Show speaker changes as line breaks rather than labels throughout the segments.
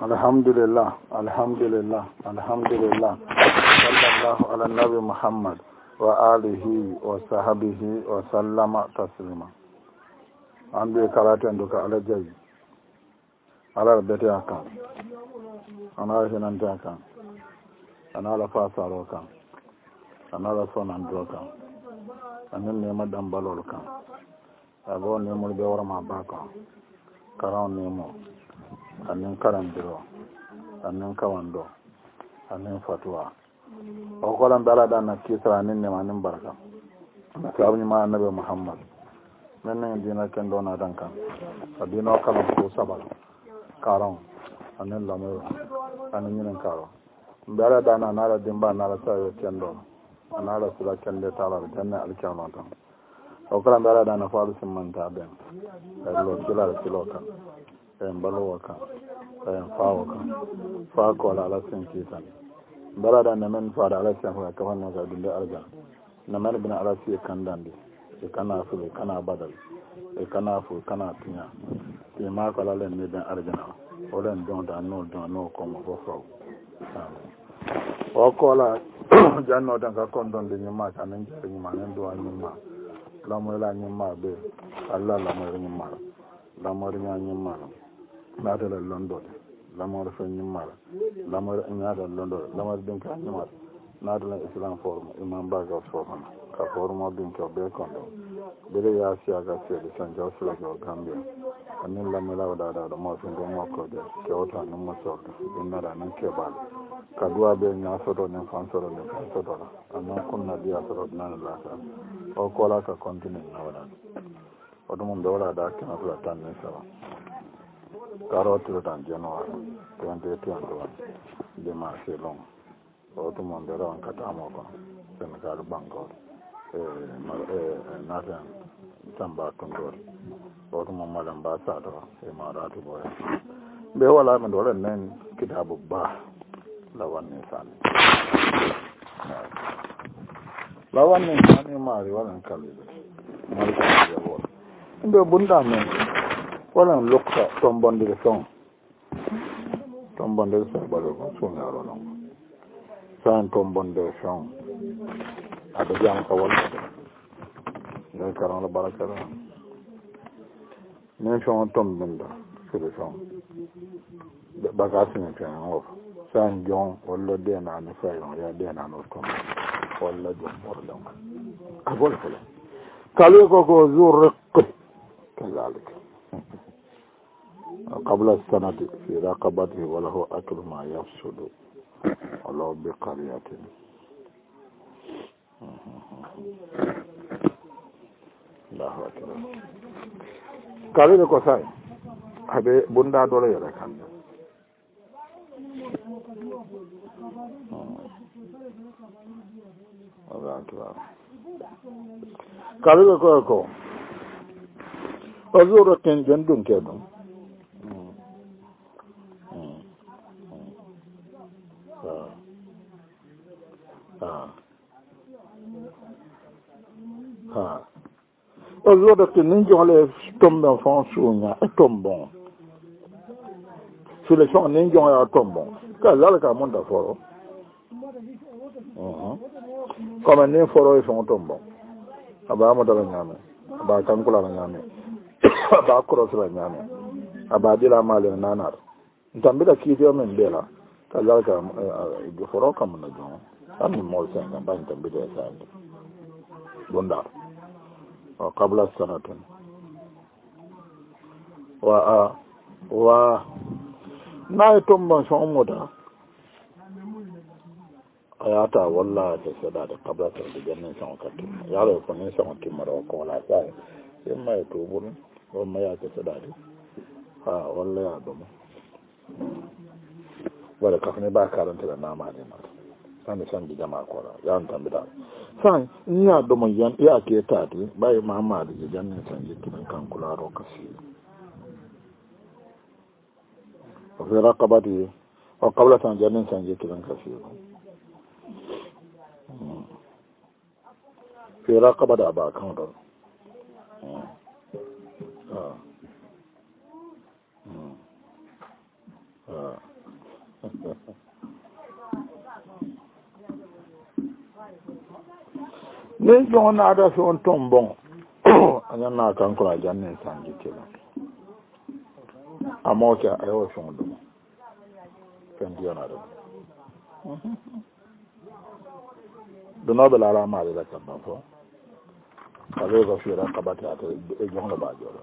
Alhamdulillah, alhamdulillah, alhamdulillah. Sallallahu ala nabi Muhammad wa alihi wa sahbihi wa sallama taslima. Andu karate nduka ala jayi. Ala bete akan. Ana hinante akan. Ana la fasaro kan. Ana la sonan dokan. Anin ne madam balol kan. Abo ne mo be warma baka. Karaw ne mo. Anin karandiro. Anin kawando. Anin fatwa. O kolan bala dan na kisra nin ne manin barka. Sabu ma annabi Muhammad. Men ne dina ken dona dan kan. Adino kala ko sabal. Karon anin lamero anin nin karo. Bala dan na ala dimba na ala sayo kendo. Anala sura kende tala janna alkiyama tan. O kolan bala dan na falu simanta ben. Lo kila siloka. En balowa kan en fawo kan fa ko ala sen kitan balada na men fa ala sen ko ka wannan ga dinde arja na men bin ala si kan dande e kana fu kana badal e kana fu kana tinya e ma ko ala ne den arja na o len don ko mo fo o ko la janno dan ka kon don de nyima kan en jere nyima nen do nyima la mo la nyima be alla la mo nyima la mo nyima naatala london lamor fe ñimmala lamor ñaata london lamor ɗum ka ñimmata naatala islam forum imam baga forum ka forum o ɗum ko ɓe kondo ɓeɗe yasiyaga seeɗe san jaw silake o gambia anin lamila waɗaɗaɗo mofinde mokkode kewta nin mosordo ɗumnaɗa nan keɓale ka duwa ɓe ñasoto nin fansoto nin fansotola anan kunna diya soto nani laka o kola ka continue nawaɗaɗo oto mum ɓe waɗaɗa kenatola tan nin sawa Carotiro tan January 2021 dimanche long oto mon de ron katamo ko Senegal Bangor naten tamba tondor oto mon malam ba sato e maratu boy be wala men dole nen kitabu ba lawanne sani lawanne sani mari wala kalide mari ko wala ndo bunda men wala lokta tombondire son tombondire son balo ko sunaro non san tombondire son ada jam ko wala ne karon la baraka ne son tombonda sur son de bagasi ne tan of san jon wala de na ne fayon ya de na no ko wala jom borlon abol fele kalu ko zurq kazalik قبل السنة في رقبته وله أكل ما يفسد ولو بقرية الله أكبر قال لك وسائل هذا بندا دولة يركان الله أكبر قال لك وكو أزور كن جندون كدون Aujourd'hui, que nous avons tombé en France sur un tombon. Sur les champs, nous avons un tombon. Car là, le monde a fort. Comme un fort, ils sont tombons. Aba mo dala nyame. Aba kankula la nyame. Aba cross la nyame. Aba dila male nanar. Ntambila kidio men bela. Car là, le fort comme nous avons. Ami mo sen kan ban tambila sa. Bunda. قبل السنة نايتم بشون مودا ayata walla ta sada da kabla ta da ganin san katin yaro ko ne san katin mara ko la sai sai mai to bun ko mai ya ta sada da ha walla ya domo wala ka ne ba karanta da nama ne ma san di jama'a ko ya an tambida sai in ya domo yan ya ke ta ti bai Muhammad da ganin san yikin kan kula ro kasi wa fi raqabati wa qabla san ganin san yikin kasi في رقبة أبا كونر ni jon na da so on tombon anya na kan ko la janne sanji kila amoka ayo so ndo kan dia na do do no be la la ma da kan fo ale ko fi ra kabata ate e jon la ba jolo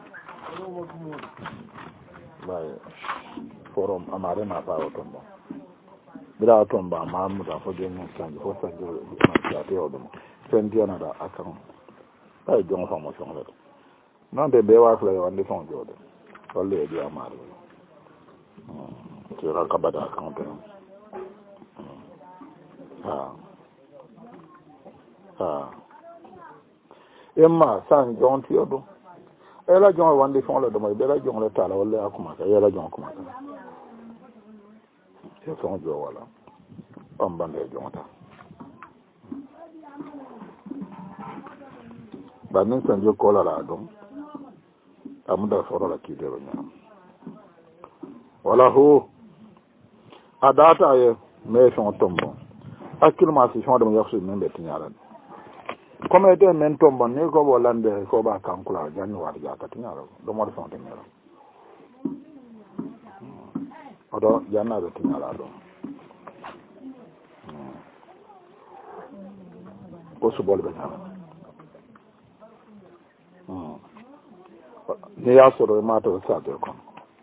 bay forum amare na pa o tombon bira tomba ma mu da fo de mo sanji fo sanji ma ta te o do kan dia na da akan ay jon fa mo so ngale non de be wa fla yo ande fon jode walle di amare ci ra kabata kan te emma san jon ti odo e la jon wande fon le do mo be la jon le tala walle akuma ka e la jon kuma ka e fon jo wala on bande jon ta ba nin san jo ko la do amuda foro la ki de ro nyam wala hu adata ye me fon tombo akil ma si fon de mo yaksu men be tinyara comme ete men tombo ni ko bolande ko ba kankula janni war ja ka tinyara do mo fon tinyara odo janna be tinyara do ko su bol be nyama ni ya soro ma to sa de ko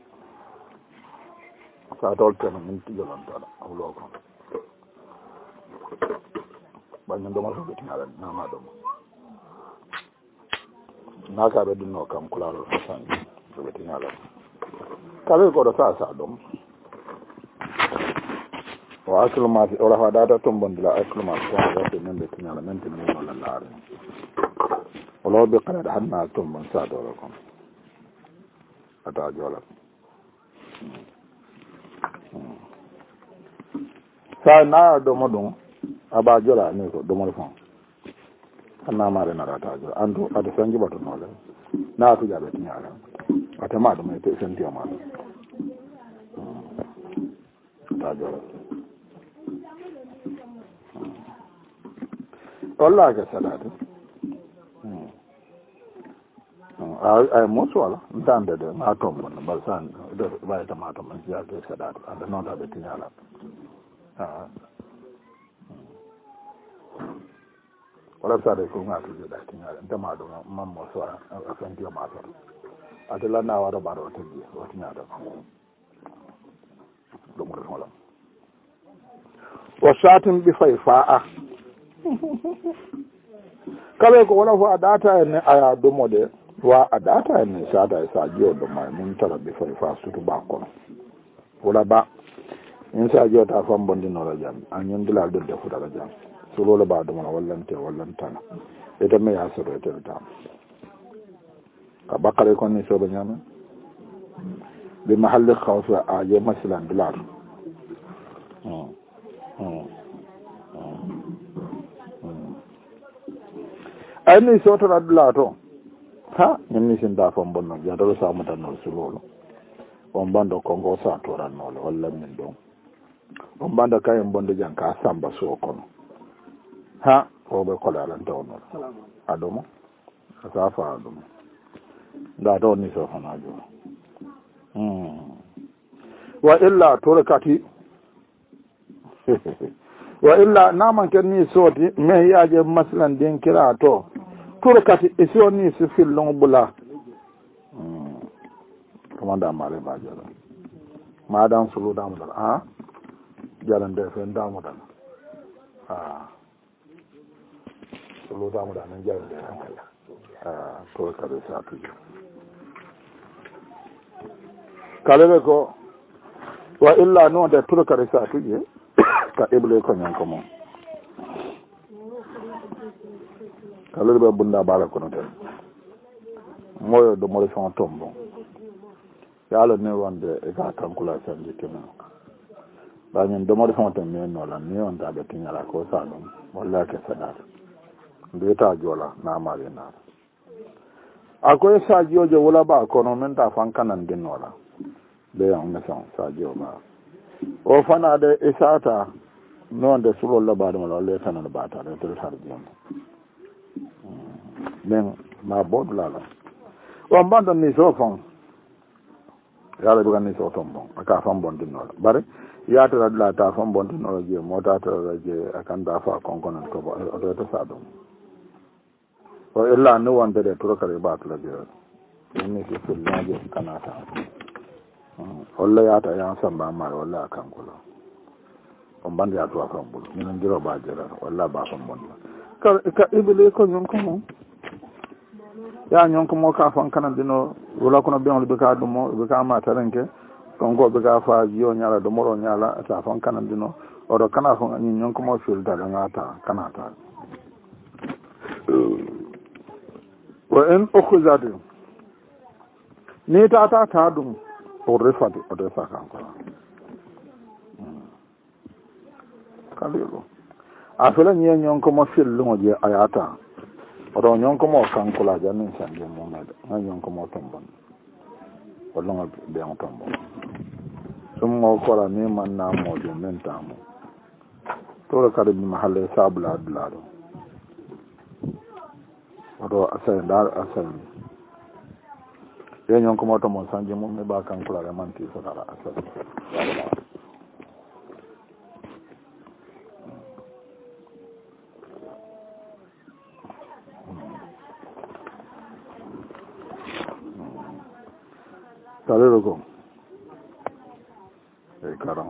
sa dol tan min ti jolon dala awlo ko ba ñu domal ko tinyara na ma do na ka be dinno kam kula ro san be tinyara kale ko do sa dom wa aklu ma fi ora data tombon dila aklu ma ko wa be men be tinyara men tin mo la laare wala be qala hanna tombon sa do ko ata jola sa na do modon aba jola ni ko do mo fon anna mare na rata jola andu ade sanji bato no le na tu jabe tinyara ata ma do me te senti ma do ta jola walla ga salatu ay mo sola ndande de ma tombo na balsan de bay tomato man ya ke salatu ande non da be tinyara wala sare ko ngatu de da tinyara ndama do mammo so afan dio ma to adela na wara baro to di o tinyara do mo wala wa shatin bi faifa kale ko wala fo adata en aya do mode wa adata en sada sa dio do mai mun tara bi faifa sutu ba ko wala ba in sa dio ta fam bondi no la jam anyon dila do de fu dala jam so lolo ba do mo wallante wallantana ete me ya so do ete ta ka bakare ko ni so do nyama bi mahall khawf a je masalan dollar ay ni so to dollar to ha ni sin da fam bonno ya do sa mata no so lolo on bando kongo sa to ran no walla min do on bando kay bondo janka samba so kono ha o be ko la lan to no adomo sa fa adomo da do ni so fana jo wa illa turkati wa illa naman ken ni soti me yaje maslan den kira to turkati iso ni su fil long bula komanda male ba jara madan sulu da mu da jaran da fen da mu da sulu da mu da nan jaran da hankala turkati sa tu kale ko wa illa no da turkati sa tu ka ibule ko nyan ko mo kale be bunda bala ko no te moyo do mo son tombo yalo ne wonde e ga kankula sanji tema ba nyen do mo son tembe no la ni on da be tinyala ko sa no walla ke sadata be ta jola na mare na akoy sa jojo wala ba ko no men ta fan kanan din wala be on ne son sa jojo ba o fana de isata non de sulo la ba de mo le tanan ba ta de to tar jom men ma bodula la o mbando ni so fon yalla duga ni so tombo aka fam bondi no bare yata la ta fam bondi no je mota ta je akanda fa konkonan ko o to sa do o illa no wonde de to kare ba to la je ni ke fulla je kanata walla yata yan samba ma walla kankulo on bandi ya to afam bulu ni ngiro ba jera walla ba fam bondi ka ibile ko nyon ko mo ya nyon ko mo ka fan kanan dino wala kono be on be ka do mo be ka ma taranke kongo be ka fa jiyo nyala do moro nyala ta fan kanan dino o do kana fon ni nyon ko mo fil da ngata kanata wa in ukhuzat ni ta dum o refati o de sa kan ko kalilo afela ni nyon ko mo fil lo je ayata odo nyon ko mo kan kula jamin sanje mo med na nyon ko mo tombon wala nga be on tombon sum mo ko la ni man na mo de mentamo to la kare ni mahalle sabla adlado odo asay dar asay ye nyon ko mo tombon sanje mo me ba kan kula man ti so dara asay talero ko karam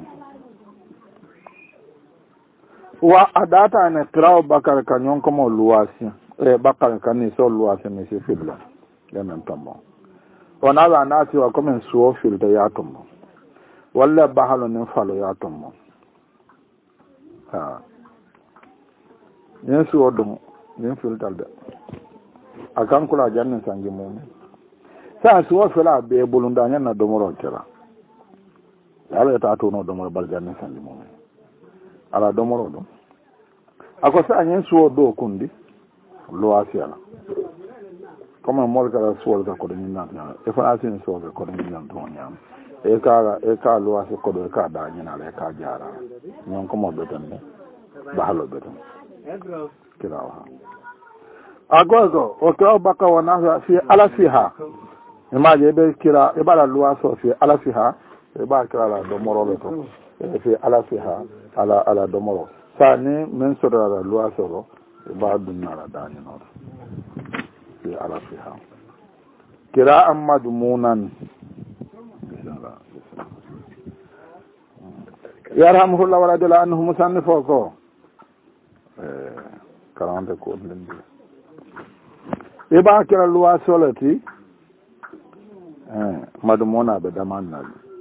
wa adata ne kraw bakar kanyon ko mo luwasi bakar kan so luwasi ne se fibla ya men tambo ona la nati wa komen suo filta ya tombo walla bahalo ne falo ya tombo ha yesu odum ne filta de akan kula jannin sangi mum sa suwa fela be bulunda nyanna do moro tera ala ta to no do moro baljanne sandi mo ala do moro do ako sa nyen suwo do kundi lo asiala comme mol kala suwo ka ko ni nan e fa asin suwo ko ni nan to nyam e ka lo asi ko do ka da nyina le ka jara nyon ko mo do tan ba halo do tan kirawa agogo o to baka wana fi ala fiha imaje be kira e bala luwa so fi ala fiha e ba kira la do moro be to e fi ala fiha ala do moro sa ni men so da luwa so ro e ba dunna la dani no fi ala fiha kira amma dumunan yarhamuhullahu wa radiyallahu anhu musannifo ko karante ko lendi e ba kira luwa so lati madumona be damanna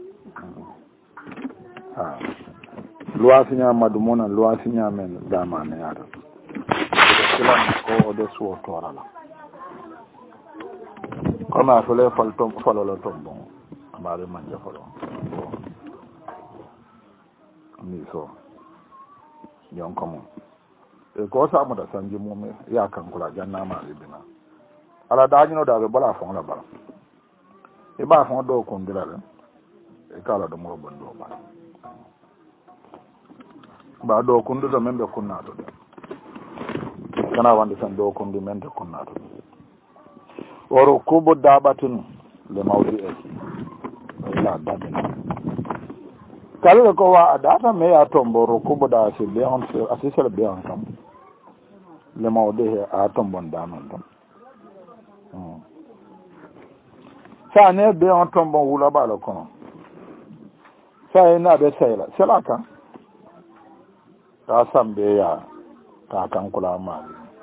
luwasinya madumona luwasinya men damane yaro kila ko de suo torala kama fele falolo tombo amare manja falo ni so yon komo e ko sa mo da sanji mo me ya kan kula janna ma libina ala dañino da be bala fon la bala e ba fon do ko ndira le e kala do mo bon do ba do ko ndo men be kunna do kana wande san do ko ndi men de kunna do oro kubo dabatun le mawdi e la dadina kala ko wa data me ya tombo ro kubo da se be on se asisel be on kam le mawdi he a tombon da non tam sa ne be on tombon wula ba lo kono sa ina be sela selaka ta sambe ya ta kan kula ma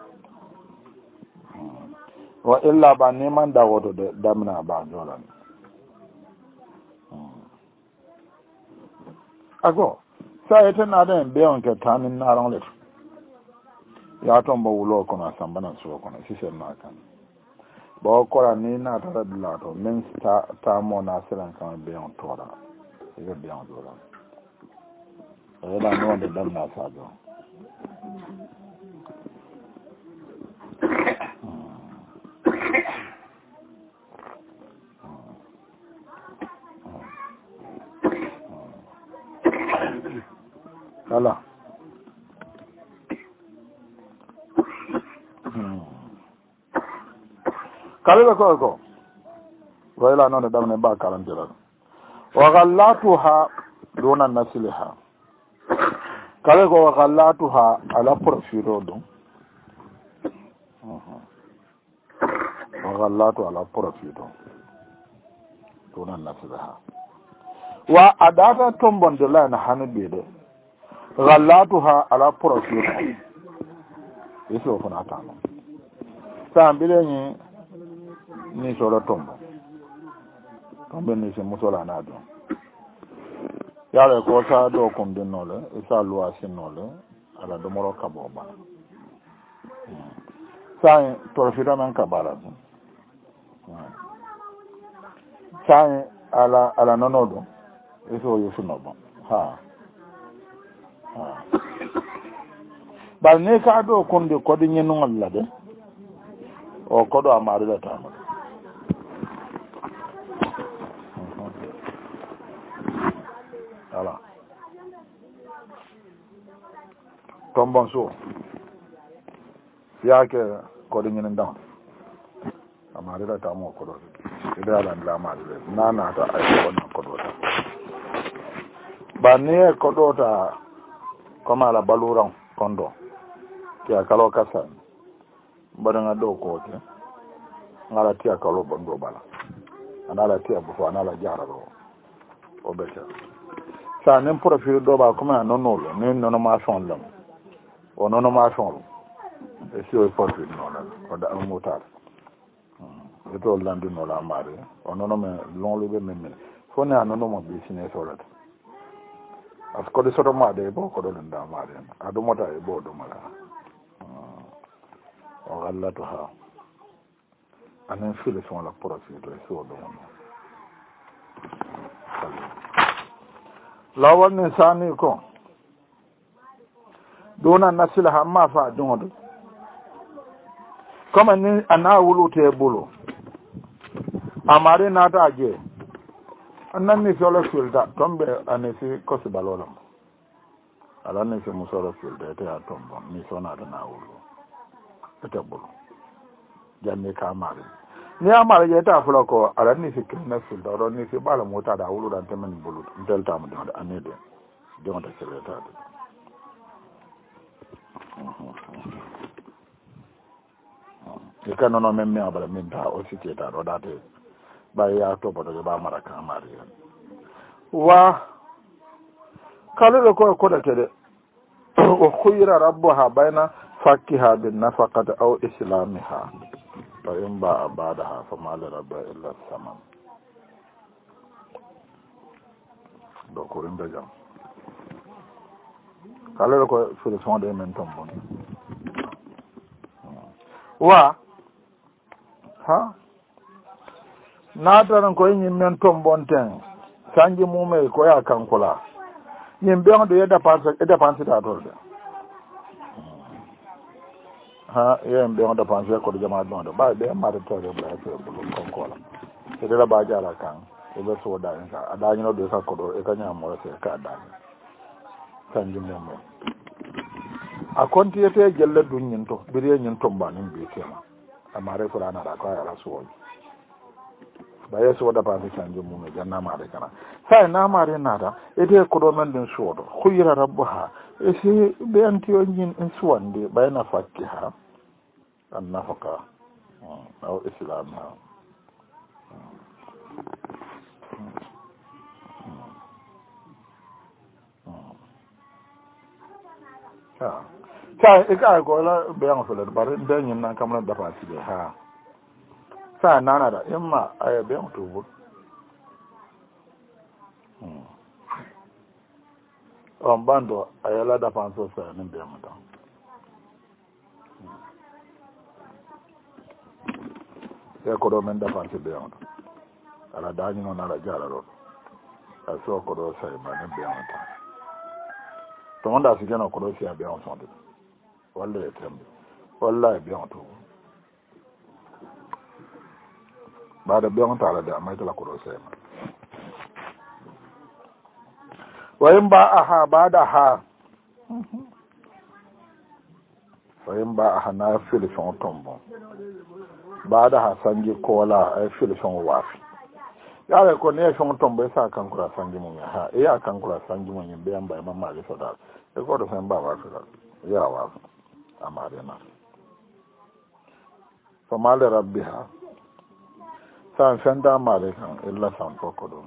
wa illa ba neman da wato da damna ba joran ago sa ita na da be on ke tanin na ran le ya tombo wulo kono sambana so kono sisen na kan bo kora ni na tara dilato men ta mo na siran kan be on tora e be on dora e da no de dam na sa do ala kala ko wayla non da ne ba kalan jira wa ghallatuha duna nasliha kala ko wa ghallatuha ala profilo do wa ghallatu ala profilo duna nasliha wa adata tombon de la na hanabe de ghallatuha ala profilo iso fana tano sa mbile ni soro tombo ni se musola na do yale ko sa do kon de nole isa luwa sin nole ala do moro kabo ba sa torfida man kabara sa ala nonodo iso yusu nobo ha ba ne ka do kon de ko de nyenu ngalla de o ko do amari da ta ala tombon so ya ke ko de nyenu down amari da ta mo ko do ida ala la amari na na ta ai ko do ta ba ne ko do ta koma ala baluran kondo ya kalo kasa badanga do ko te ngala tia kalo bondo bala anala tia bufo anala jararo o beta sa nem profil do ba kuma nonolo ne nono ma son lam o nono ma son e si o profil nono o da motar e to landi no la mare o nono me lon le men fone anono mo business orat asko de soto ma de bo ko do nda mare adu mota e bo do mala o gallatu ha anen fili son la profil do so do lawan ne sani ko dona nasila hamma fa dondo kama ni ana wulute bulu amare na ta je annan ni solo filda tombe anesi kosi balola ala ni se musoro filda ta tombo ni sona na wulu ta bulu janne ka mare ni amare je ta fulo ko ala ni se kina filda ro ni se bala mota da wulu dan temen bulu delta mu da anede jonta secrétaire e kan non men mi abala min ta o cité ta do date ba ya to bodo ba maraka mari wa kala ko da kede o khuyra rabbuha baina fakiha bin nafaqati aw islamiha fa in ba ba'daha fa ma la rabba illa saman do ko rinda jam kala ko solution de men tombon wa ha na taran ko yin men tombon ten sanji mume ko ya kankula yin be on do yeda panse da to de ha yin be on da panse ko jama do ba be ma to de bla to bu konkola e de la ba jara kan e be so da nka ada nyi no do sa ko do e kanya mo se ka da sanji mume a konti yete gelle dunyin to biriye nyin tomba nin be tema amare qur'ana da ko ya rasul ba yeso da ba ta canje mu ne janna ma da kana sai na mare na da ite ko do men din sodo khuyra rabbuha e si be anti on yin in suwande bayna fakiha an nafaqa aw islamha sai ka ko la be an fele bare den yin nan kamar da fa ci ha sa nana da imma aya be to bu on bando ayala da fanso sa nin be mata ya ko do men da fanso be on ala dañi non ala jara ro aso ko do sai ba nin be mata to onda si gena ko do si be on sonde walla e tembe wallahi be on to ba da be on ta ala da mai ta ko do sai ma wayin ba aha ba da ha wayin ba aha na fili son tombo baada sanji kola ay fil son wafi yare ko ne son tombe sa kan kura sanji mun ha e ya kan kura sanji mun be amba e mamma le soda e ko do fen ba wa fil ya wa amare na fa mal rabbiha san fenda mare kan illa san poko do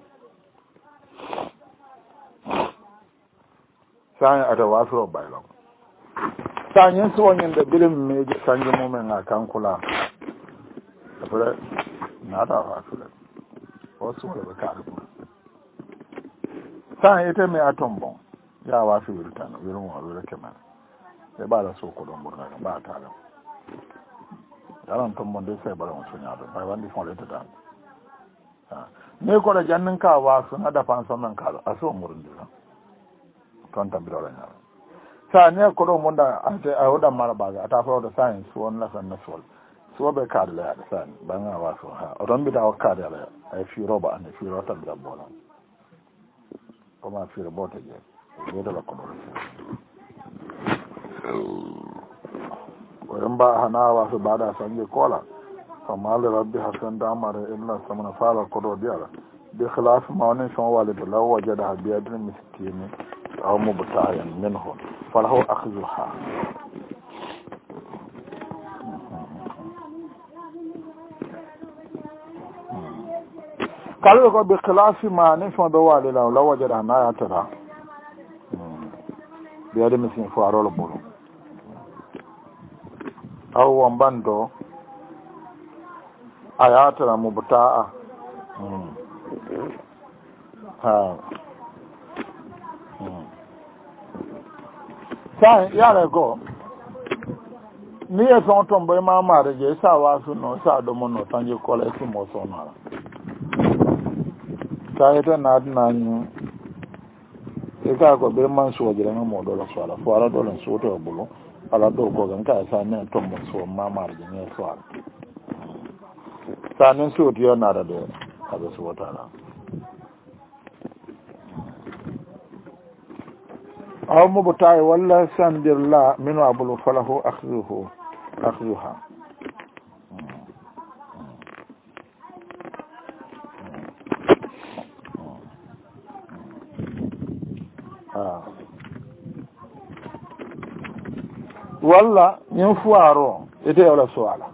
san ata wa fil baylo san yin so nyen de bilim me sanji mun men kan kula après nada wa fil wasu wala ba ka rubu san ita mai atom bon ya wa fi wirta no wirin wa wirta kenan sai ba da so ko don burna ba ta da yaran tom bon dai sai bara mun sunya da bai wanda fon leta da ne ko da jannin ka wa sun hada fan son nan ka a so murun da ton ta biro ran sa ne ko do mun da a hoda mara ba ga ta fa da science wannan san na sol so be ka da ya san ban wa so ha don bi da ka da ya ai fi roba an fi rota da bola kuma fi robota je ne da ko do ko ba hana wa su bada sanje kola amma da rabbi hasan da amara illa samana fara ko do diara bi khilaf ma wannan shon walid law wajada bi adin miskin aw mubtayan minhu falahu akhdhuha kala ko bi khilaf ma ne shon do walid law wajada na ya tara bi adin miskin faro lo bolo aw wambando ayatara mubta'a sai yare go ni e son tombo ma mare je sa wa su no sa do mo no tanje kola su mo so na sai ta na ni e ka ko be man so je na mo do la so ala fo ala do la so to bulo ala do ko gan ka sa ne tombo so ma mare je ne so ala sanin su tiyo na da abu su wata na aw mubutai walla sandirla minu abulu falahu akhzuha walla yin fuaro ite wala suala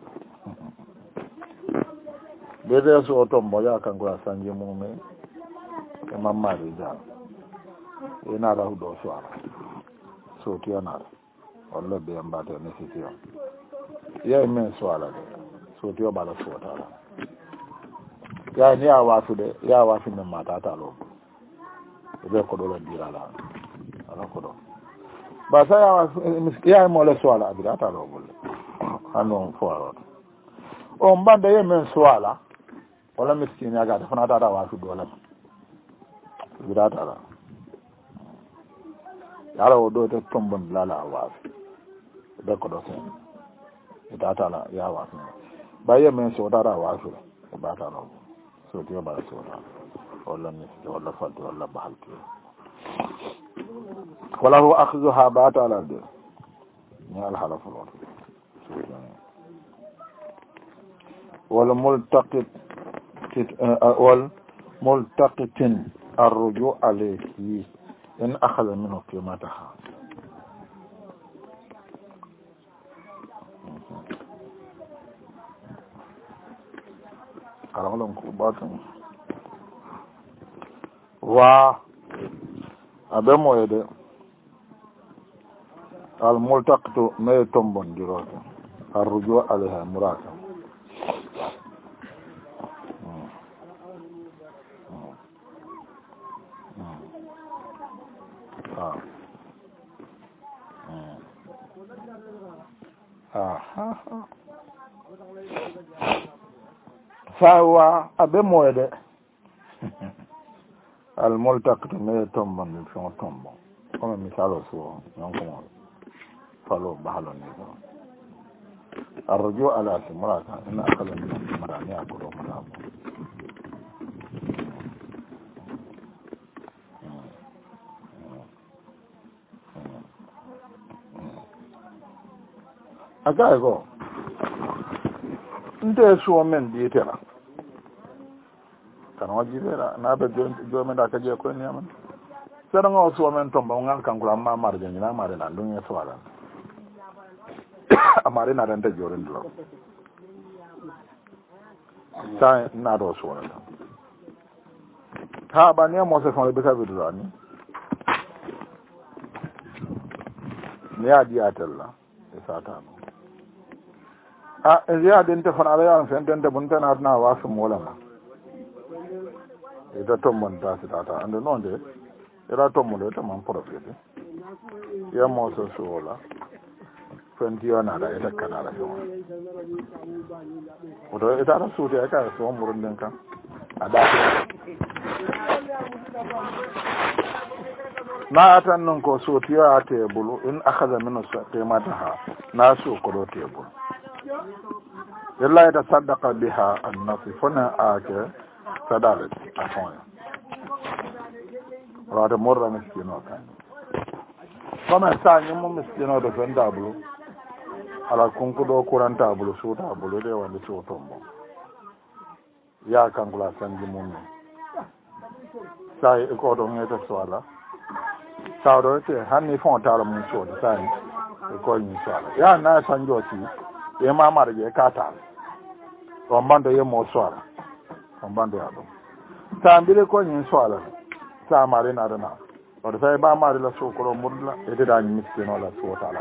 bebe so tombo ya kan kula sanje mume e mamma rija ina da hudo so ala so tiyo na walla be ambata ne sitiyo ya men so ala so tiyo bala so ta ala ya ni awa su de ya wa fi men mata ta lo be ko do la dira la ala ko do ba sa ya wa ya mo le so ala dira ta lo bol anon fo ala o mbanda ye men so ala wala miskini aga ta fana ta wa su dole guda tara yara wodo ta tombon lala wa da ko do sen ita ta la ya wa ba ye men so ta wa su ba ta no so ti ba so ta wala ni wala fatu wala bahaltu wala hu akhdhuha ba ta la de ni al halafu wala multaqit والملتقط الرجوع عليه إن أخذ منه قيمتها قال لهم كوباتهم أبمو يدي الملتقط ما يتنبن جراته الرجوع عليها مراته fawa abe moyde al multaqtu me tombo ni fon tombo comme misalo so non ko falo bahalo ni ko arju ala simrata ina akala min marani akoro marabo aga go nte suwo men diitela kana wajibera naɓe jomen da kaje koye niyamen seɗanga o suwo men tomba ngal kankula ma marje ñina mari na ndunge sowalan a mari na rente jorindilo sa naɗo suwonata ha ɓa niya mose fon ɓe kabidulo ani ni ya diyatella e satano e yiyadinte fon aɗa yawan fentente bunten adna wasu molema ita tommon dasitata ande noon de ira tommude taman profité ya moso suwola fentiyonaɗa ita kanaɗa fewo oto itata suuti e kay so murunden kam aɗa na atan noon ko suutiyo a tebulu in akhada mino qimataha na suu koɗo tebulu yalla ita saddaqa biha annafi fone ake sadale a fonya wata morra miskino kan comme ça ñimmo miskino de fen tabulu ala kunkuɗo courant tabulu suu tabulu de wande suu tombo ya kankula sanji mummi sa ko ɗo ngete soala sawɗo te hanni fon tala mum soode sani e koyeñi soala ya na sanjoti e mamare je katal on bando yemmo soala on bando ya ɗum sa mbiri koyeñi soala sa mari naɗana oto tawi ba mari la sukoro murla e dedañi miskinola suwotala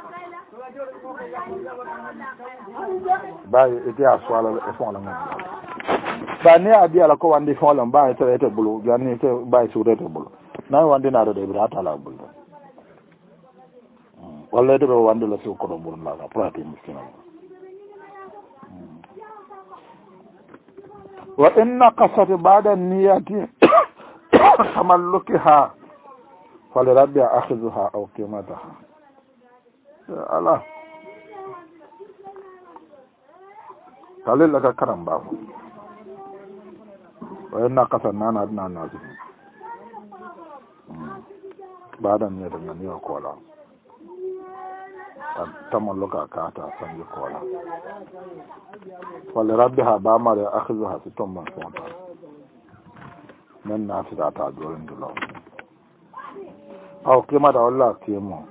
bayi ete a soala e fonla ngam ba ni a biyala ko wandi fonla mbawi tawete bulu janni te mbawi suudete bulu nan wandinaɗo ɗe ɓira tala bulde walla ete ɓe wandi la sukoro murlaga prati miskinola wa inna kasati bada niyati tamallukiha fali rabbi akhidhuha aw qimataha ala kalilla ka karam bafo wa inna kasat nana adna nazi bada niyati ngani o kola tamalluka kata sanji kola fali rabbiha ba mare akhidhuha si tomban fonta men naatidata jorindulo aw kimata walla kimo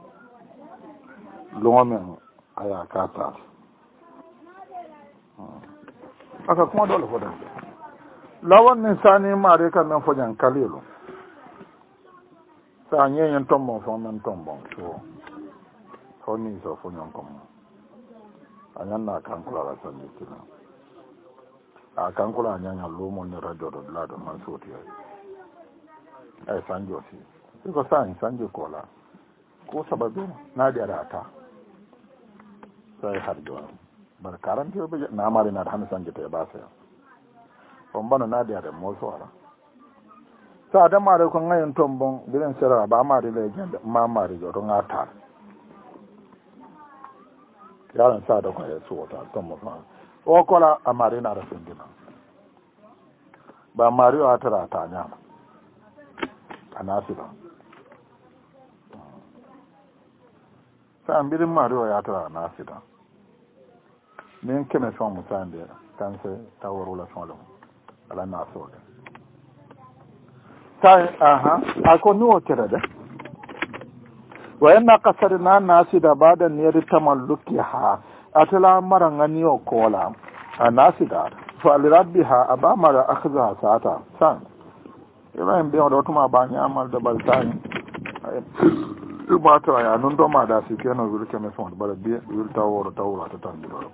lugomen aya katat aka kuma dole fodande lawan ni sani mare kan men fojan kalilu sa nyeyen tombon fo men tombon so honi so fonyon kom anyanna kan kula la sanni kila a kankula nyanya lumo ni radio do lado man soti ay sanjo si ko san sanjo kola ko sababu na da rata sai har do bar karanti be na mari na han sanjo te ba sai on bana na da mo so ara sa da mare ko ngayen tombon bilen sera ba mari le jende ma mari do ngata yaran sa da ko e suota tombo fa o kola amari na da sindina ba mario atara ta nyama anasira sa ambirin mario ya tara anasira min kene son musande kanse taworo la son lo ala na so de sai aha ako nuwo tere de wa inna qasarna nasida bada niyar tamallukiha atala marangani o kola anasida fa li rabbiha abamara akhadha sata san ibrahim bi odo tuma ba nyamal de bal san mata ya non do ma da si keno wirke me fond bala bi wirta woro tawra ta tan do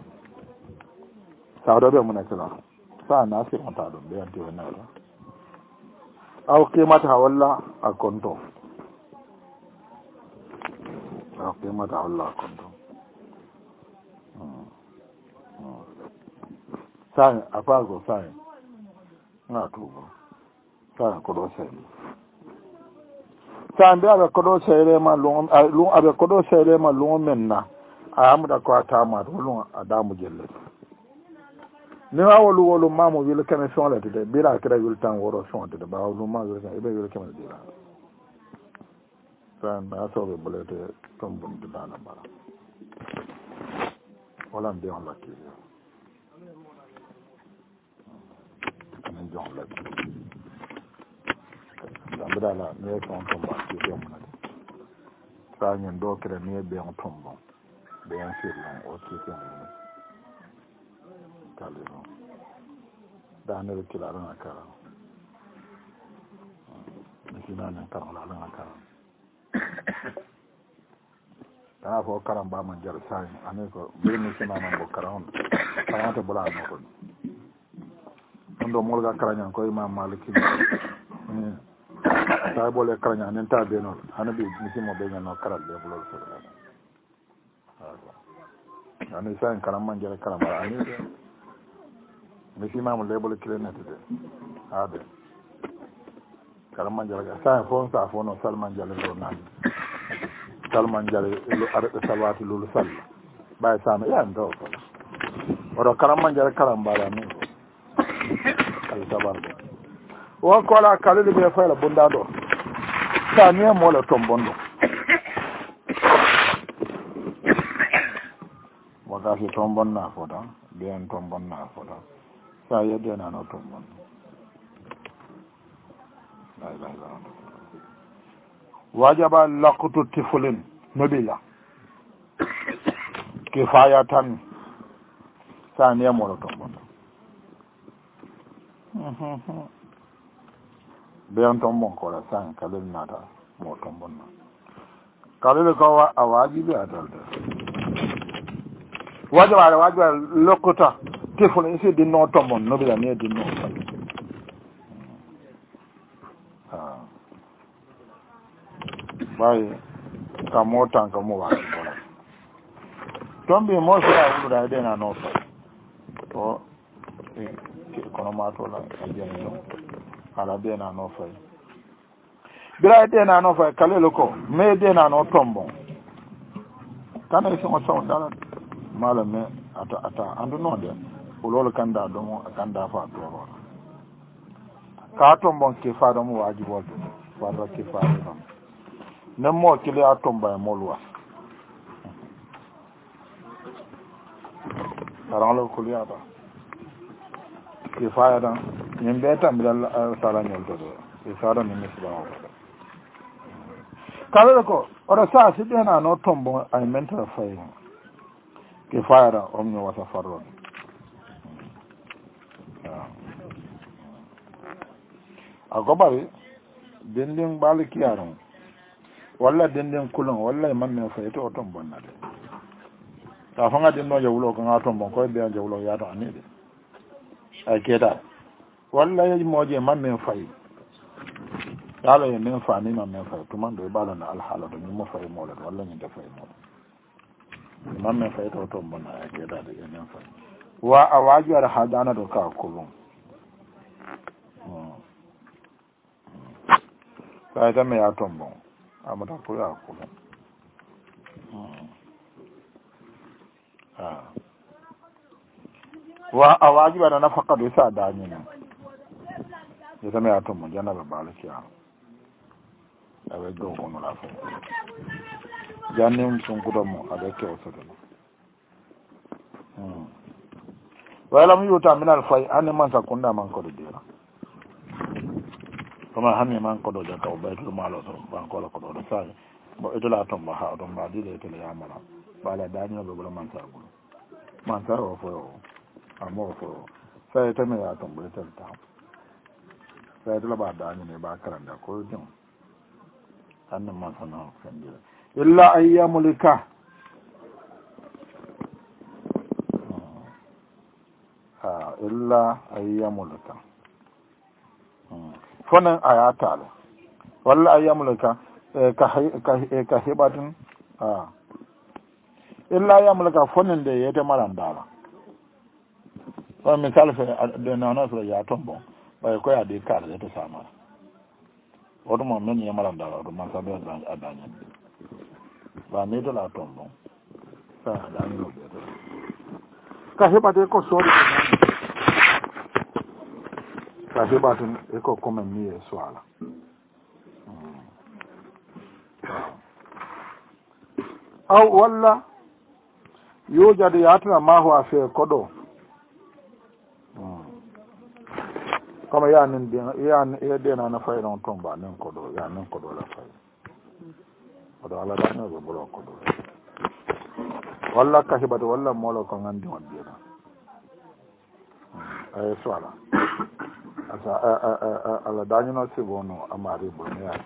sa do be mun kala sa nasir on ta do be anti wona la aw qimata walla akonto aw qimata walla akonto sai apago sai na tubo sai ko do sai sambe abe ko do sai ma lu abe ko do sai ma lu menna amuda ko atama do lu adamu jelle ni awolu wolu mamu wil keme son la de bira kra wil tan woro son de ba lu ma wil kan ibe wil keme de la san na so be bolete tombum de dana bara wala mbi on la ki kirala ne ton tomba ki jomna sa nyen do kira ne be on tombo be en firlan o ki jomna kalino dane le kila na kara misina na kara na kara ta fo karam ba man jar sai ane ko be misina na bo karam ta ta bula no ko ndo molga karanya ko imam maliki ta bole karanya nen ta be no hanabi misimo be no karal be bolo so ani sai karam man jar karam ba ani misima mo lebol kilenete de ade karam man jar sai fo no salman jar lo nan salman jar lo arde salawati lulu salla bay sama ya ndo ko odo karam man jar karam ba ni kala sabar wa ko la kala be fa la bunda do sa ni mo la tombondo mo ga fi tombon na foda bien tombon na foda sa yede na no tombon la wajaba laqtu tiflin nabila kifayatan sa ni mo la tombon bien tombon ko la san kalil nada mo tombon na kalil ko wa awajibi adalda wajaba lokuta tiflin isi di no tombon no bila ne di no bai ka motan ka mo wa ko tombe mo sa wulu da de na no to kono ma to la ajeno ala de na no fa bira de na no fa kalelo ko me de na no tombo kana isi mo so dala mala me ata andu no de ulol kanda do mo kanda fa to ro ka tombo ke fa do mo wajibo fa do ke fa do nem mo kile atomba mo lwa aralo kuliya ba ke fa da nyembe ta mi dal sala nyol to e sara ni misba o kala ko ora sa si de na no tombo ay mental fay ke fa da om nyo wasa farro agobari dending baliki yaron walla dending kulon walla man me fay to tombo na de ta fanga den no jawlo ko ngato tombo ko be jawlo ya to ani de ay keda walla yi moje man men fay yalo ye men fa ni man men fay to man do bala na alhala do ni mo fay mo la walla ni da fay mo man men fay to tombo na ay keda de men fay wa awaju ar hadana do ka kulun sai da me ya tombo amata ko ya kulun wa awaju ar nafaka do sa da ni ya zama ya tombo jana ba balaki ya awe do ko no la fa janne sun gudo mo ada ke o sodo wala mu yuta min al fay an man sa kunda man ko do dira kama hanne man ko do jaka o baytul malo to ban ko ko do sa bo itola tombo ha do ma dile to ya mala bala danyo be man sa gulo man sa ro fo amo fo sai ta me ya tombo ta sai dole ba da ne ba karanta ko din annan ma sana kan dira illa ayyamulika illa ayyamulika fonan ayata la walla ayyamulika ka hibatun illa ayyamulika fonan da yata marandala ko misal fa da na so ya tombo bai ko ya de kar da ta sama wato mo men ya maranda wato man sabe da adanya ba ne da la tombo sa da ni no ka heba de ko so ka heba tun e ko kuma ni e swala aw walla yujad yatra ma huwa fi kodo kama ya nin din ya de na fay non tomba nin ko do ya nin ko do la fay o do ala da no be bolo ko do walla ka hibata walla molo ko ngandi on dina ay swala asa ala dañu no sibono amari bo ne ya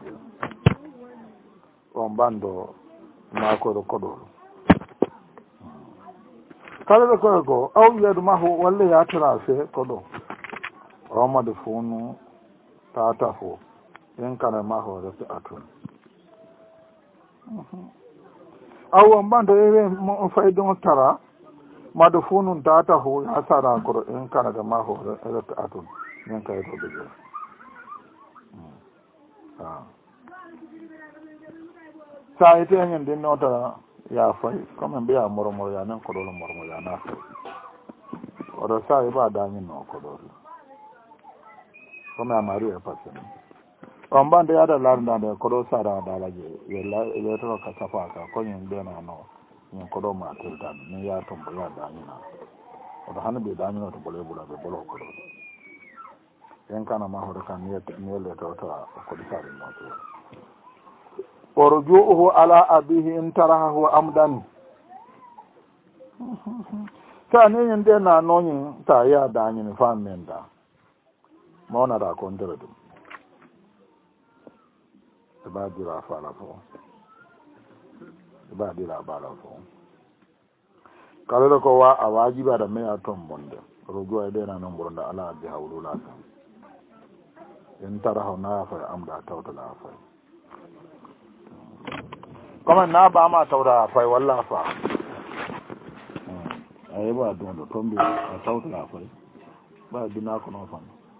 on bando ma ko do kodo kala ko aw yedu ma ho walla ya tara fe kodo roma de fonu tata fo en kana ma ho de atun aw on bando e mo fay don tara ma de fonu tata ho ya sara ko en kana de ma ho de atun en kay to de sa ite ngen din nota ya fay comme be ya moro ya nan ko do moro ya na fay odo sa iba da ni no ko do comme amari e passe on bande ya da lar ndande ko do sa da la je le to ka safa ka ko nyen de na no nyen ko do ma to tan ni ya to bo ya da ni na odo hanbe da ni no to bole bula be bolo ko do en kana ma hodo kan ni le to ko di sa no to ورجوعه على أبيه إن تراه أمدا كان يندنا نوني تايا داني نفهم من دا ما نرى كندرد تبادي لا فالفو تبادي لا بالفو قال لك هو أواجب هذا ما يتم بند رجوع يدنا نمبرند على أبيه أولولا إن تراه نافع أمدا توت نافع kama na ba ma taura fai walla fa ai ba don do tombe a taura fai ba dina ko no fa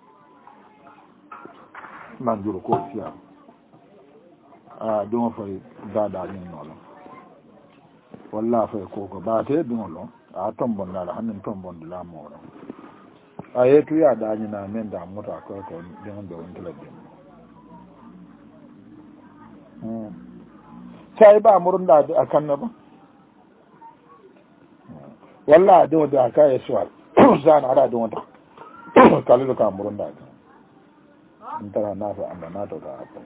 man juro ko fiya don fai da ni no walla fai ko ba te don lo a tombon na hanin tombon la mo aye tu ya da ni na men da mota ko don do on telebin sai ba murun da akan na ba wallahi da wanda aka yi suwal zan ara da wanda kallu ka murun da in tara na fa amma na to da aka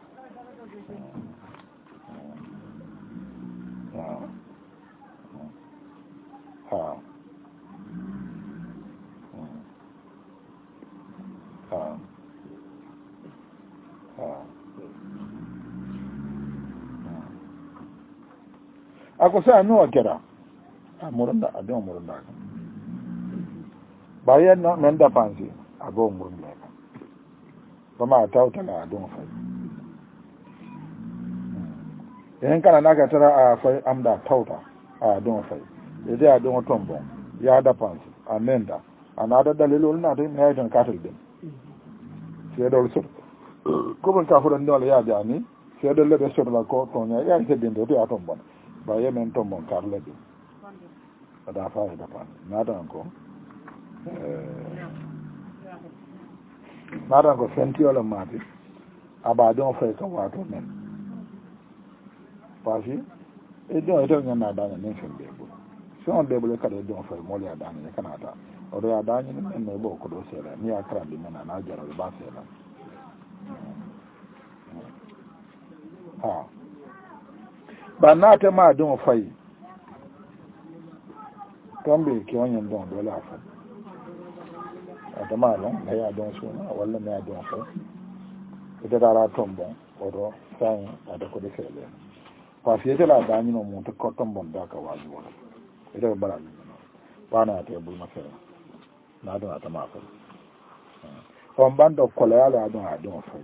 ako sa no kera amurunda adon murunda bayan no men da pansi ago murunda kuma tauta na adon fa yan kana naka tara a fa amda tauta a adon fa idan adon tombo ya da pansi amenda anada dalilul na dai mai dan katal din sai da usul kuma ka furan dole ya da ni sai da lebe sur la ko to ya ce din do ya tombo ba yemen to mon karle de ada fa da pa nada ko nada ko sentiola mati aba don fa ka wato men pasi e do eto nyana da ne fembe bo so on de bo ka de don fa mo ya da ne kana da o do ya da ni men ne bo ko do sera ni akra di mena na jara ba sera ba na ta ma don fai tombe ke wannan don dole a fa da ma don da ya don suna wallan ya don fai ita da ra tombo oro sai da ko de fele fa fiye da da ni no mu ta ko tombo da ka waji wala ita bara ni ba na ta bul masara na don ta ma fa on bando ko la ya don fai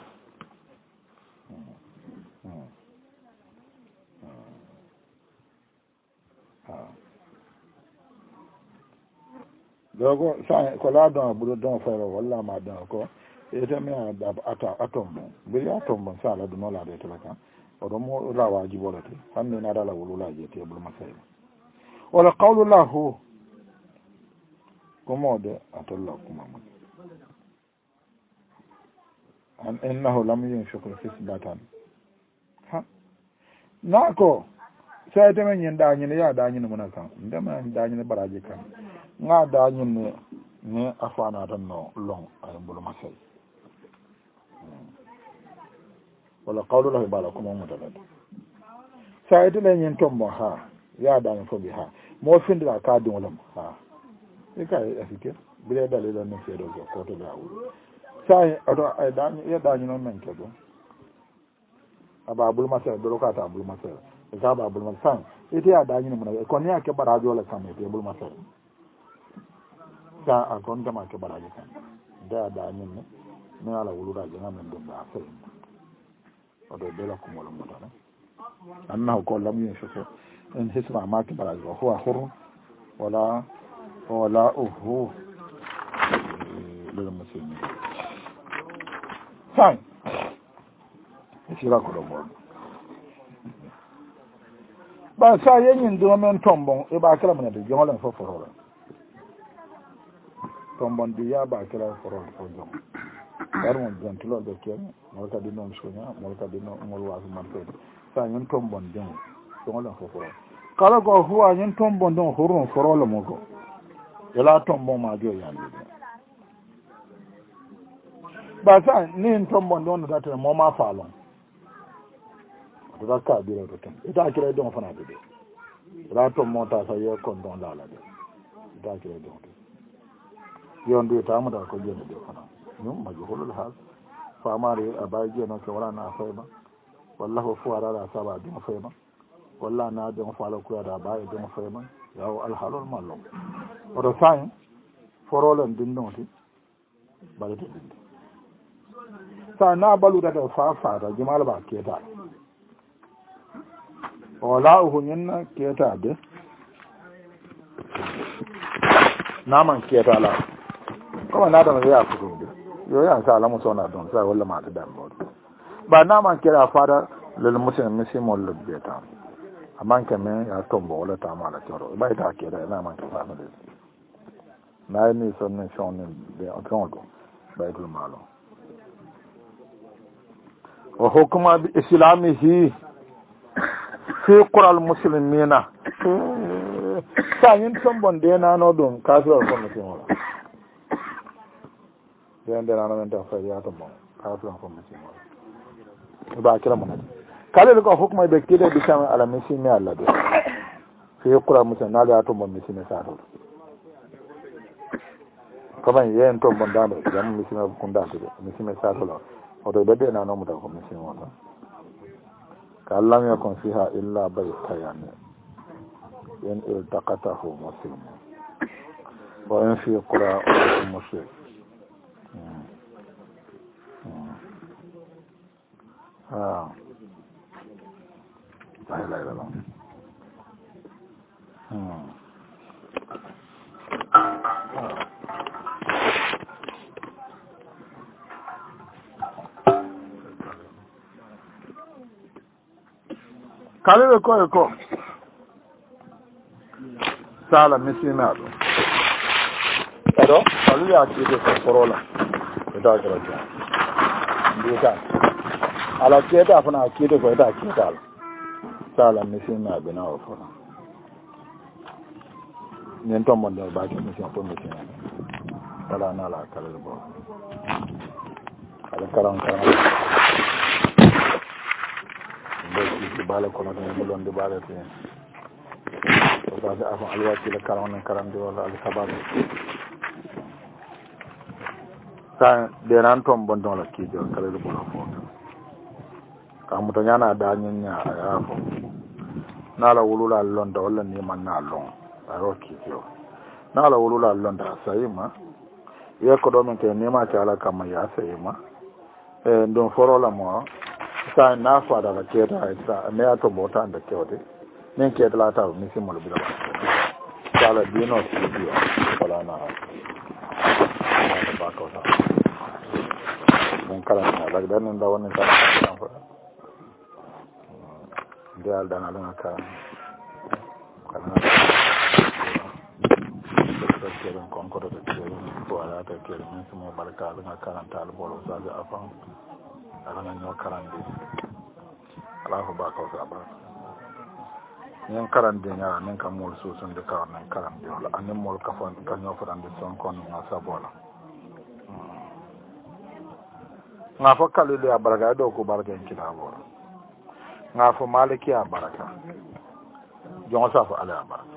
dogo sai ko la don buru don fere walla ma don ko ete me da atom bi atom sa la don la de telaka o do mo la wajibo la te fanne na dala wulu la je te buru masai wala qawlu lahu como de atolla kuma mun an innahu lam yunshukru fisbatan ha nako sai ta men yin da yin ya da yin mun kan da man da yin baraje kan nga da yin ne afana tan no long ay bulu masay wala qawlu lahu bala ko mo mutalade sa ite le nyen tombo ha ya da fo bi ha mo findira ka dum wala ha e ka afike bile dale da no fedo ko to da wu sa ato ay da ya da ñu non men ke do aba bulu masay do ka ta bulu masay e ka ba bulu masay ite ya da ñu mo na ko ni ake barajo la sam ite bulu masay sa a kon dama ke barajo kan da da ñu ne ala wulu da jana men do da fe odo bela ko mo mo tan annahu ko lam yushafu in hisma ma ke barajo huwa hurun wala uhu lil muslimin sai sira ko do mo ba sa yen do men tombon e ba kala mun de jomolen fo foro tombon di ya ba kala foro fo jom yarmon jantilo be ken mo ka di non sonya mo ka di non mo wasu man pe sa yen tombon den jomolen fo foro kala ko huwa yen tombon don hurun foro lo mo ko ela tombon ma jo yandi ba sa ni tombon don da te mo ma falon da ka bi ro tan ita kire don fana de ra to mota sa ye kon don la de da kire don yon du ta mu da ko jene de fana ñum ma joxulul hal fa mari abaje no ke wala na fayba wallahu fuara da saba dum fayba walla na de fa la ko da ba de fayba yaw al halul malum odo sain forolen din noti balete din sa na balu da fa da jimal ba keta wala uhunyin keta de naman keta la kuma na da ya fito de yo ya sa alamu sona don sai wala ma ta da mo ba naman keta fara lil muslim misimol lubeta amman kame ya tombo wala ta mala toro ba ita keta naman keta fa de na ni sonne sonne de onto ba idul malo wa hukuma bi islamihi fi qural muslimina sa yin tombon de na no don kasuwar ko mutum wala yan da na ta fa ya tombon kasuwar ko mutum wala ba kira mun kale ko hukuma be kide bi sama ala muslimi Allah de fi qural muslimina da tombon muslimi sa do kaman yen tombon da do jam muslimi ko nda de muslimi sa do o do be na no mutum ko muslimi wala كلام يكون فيها إلا بيت يعني إن التقطه مسلم وإن في قراء مشرك لا إله إلا الله kalebe ko sala misinado ado kalu ya kite ko korola ida garaja ndika ala kete afana kite ko ida kite sala misinado na ofo nyen to mon do ba ke misin to misin kala na la kala bo kala karam bala kono tan mo de bala te to ba sa afan alwati la karam de wala al sabab sa de ran tom bon don la ki do kala do bola fo ka mo to nyana da nya ya fo na la wulula londa wala ni man na lon aro ki yo na la wulula londa sai ma ye ko do men ke ni ma ta ala kam ya sai ma don foro la mo sa na fada la keta sa me ato bota anda kewde nen keta la taw mi simol bi la sala dino studio wala na ba ko ta mon kala na la dan nda woni ta ko dal dan ala ka kana ko keren kon ko do keren ko ala ta keren mi simo barka la karanta al bolo sa ga afan ala ñoo karande ala ko ba ko ba ñen karande ñara nen kam mol susun de ka nan karande wala anen mol ka fon ka ñoo fotande son kon na sabola nga fo kalile ya baraka do ko baraka en kitabo nga fo maliki ya baraka jongo sa fo ala baraka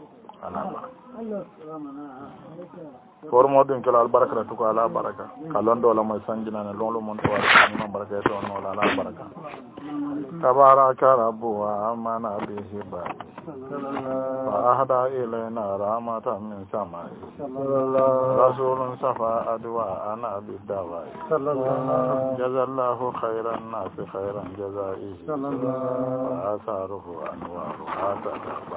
formo din kala al baraka to ko ala baraka kalondo la moy sanjina ne lolo mon to wala ni baraka to no ala baraka tabaraka rabbu wa amana bihi ba wa ahda ilayna rahmatan min samai rasulun safa adwa ana bidawa jazallahu khairan nas khairan jazaihi wa asaruhu anwaru hata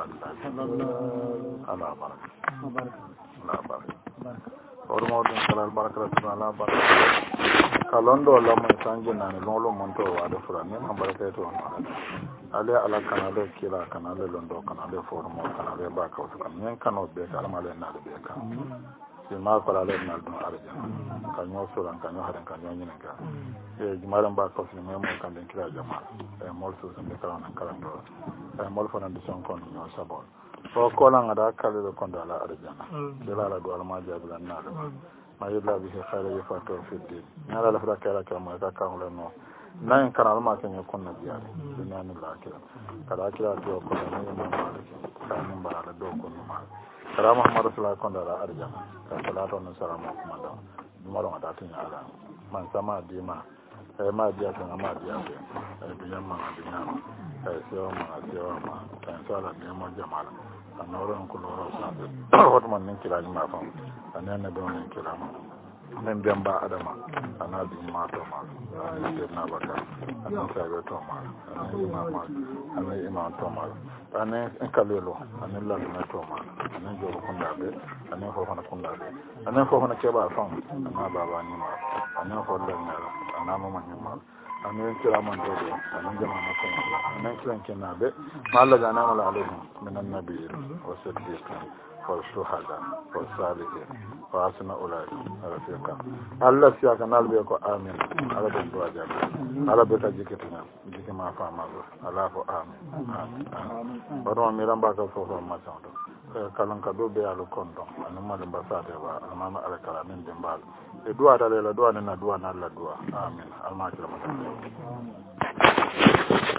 ala baraka ala baraka formo din kala al baraka to ala baraka kalondo la mo sanjina ne lolo mon to wala fura ni baraka to ale ala kanale kila kanale londo kanale formo kanale ba ka to kan nyen kano be kala male na be ka si ma ko ale na do arja kanyo so ran kanyo hadan kanyo nyen ka e jumaran ba ko ni mo kan den kila jama e mol so se be kala nan kala do e mol fona de son kon no sabon so ko lan ada kala do kon dala arja kila la do alma jablan na do ma yilla bi khayra yafato fi din nala la fra kala kama ka ka no nan kana ma kan yakun na biya dunya ni lakira kada kira to ko ne ma maliki kan ba da do ko ma kada muhammad sallallahu alaihi wasallam arjana ka salatu wa salamu kuma da dumaro da tin ala man sama di ma ma dia kan ma dia biya ma biya ma kan sala ne ma jama'a anoron ko lo sa wato man nin kira ni ma fa anan na don nin kira ma men bemba adama anabi mato ma ani na baka anan sabe to ma ani imam to ma ani kalelo ani la na to ma ani jo ko ndabe ani fo hona ko ndabe ani fo hona keba fa ana baba ni ma ani fo da na ana mama ni ma ani kira man do ani jama na ko ani kiran kenabe malaga na mala alaihi minan nabiyyi wa siddiqin والشهداء والصالحين وحسن أولئك رفيقا الله سياك نالبي يكو آمين على بنتو أجاب على بيتا جيكتنا جيكي ما فهم الله على فو آمين آمين ودوما ميران باكا فوفا ما سانتو kalan ka do be alu kondo anu ma limba sate ba mama ala kala min dimbal e duwa dale la duwa na duwa na la duwa amin alma kila